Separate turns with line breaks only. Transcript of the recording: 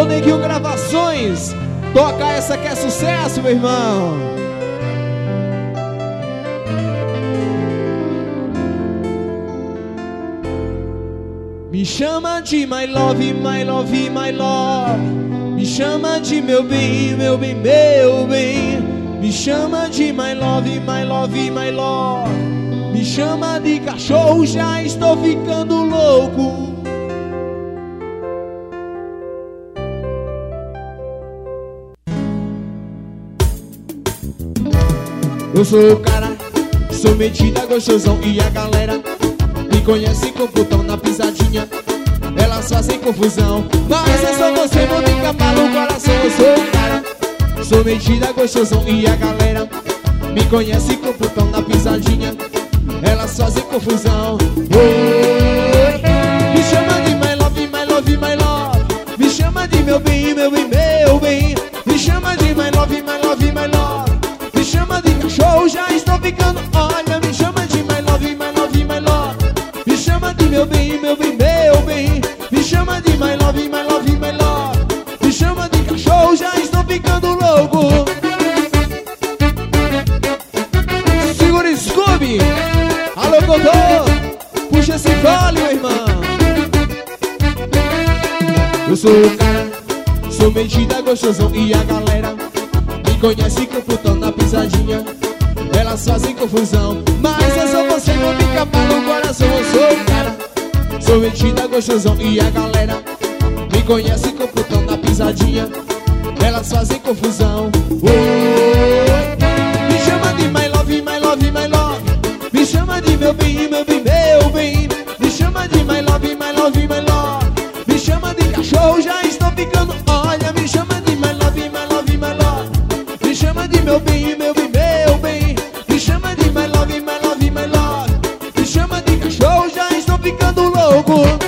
Alô, Neguinho Gravações, toca essa que é sucesso, meu irmão. Me chama de my love, my love, my love. Me chama de meu bem, meu bem, meu bem. Me chama de my love, my love, my love. Me chama de cachorro, já estou ficando louco. Eu sou o cara, sou metida, gostosão e a galera me conhece com putão na pisadinha. Elas fazem confusão, mas é só você, não me capala o coração. Eu sou o cara, sou metida, gostosão e a galera me conhece com putão na pisadinha. Elas fazem confusão. Oi. Me chama de my love, my love, my love. Me chama de meu bem, meu bem, meu bem. Me chama de my love, my love, my love. Me chama de cachorro, já estou ficando. Olha, me chama de my love, my love, my love. Me chama de meu bem, meu bem, meu bem. Me chama de my love, my love, my love. Me chama de cachorro, já estou ficando louco. Segura o Scooby. Alô, Codô, puxa esse fole, meu irmão. Eu sou o cara, sou metida, gostosão e a galera me conhece com putão na pisadinha. Elas fazem confusão, mas é só você, não me capala o coração. Eu sou o cara, sou metida, gostosão e a galera me conhece com putão na pisadinha. Elas fazem confusão. Oi. Me chama de my love, my love, my love. Me chama de meu bem, meu bem, meu bem. Me chama de my love, my love, my love. Me chama de cachorro, já estou ficando. Olha, me chama de my love, my love, my love. Me chama de meu bem, meu bem, meu bem. Me chama de my love, my love, my love. Me chama de cachorro, já estou ficando louco.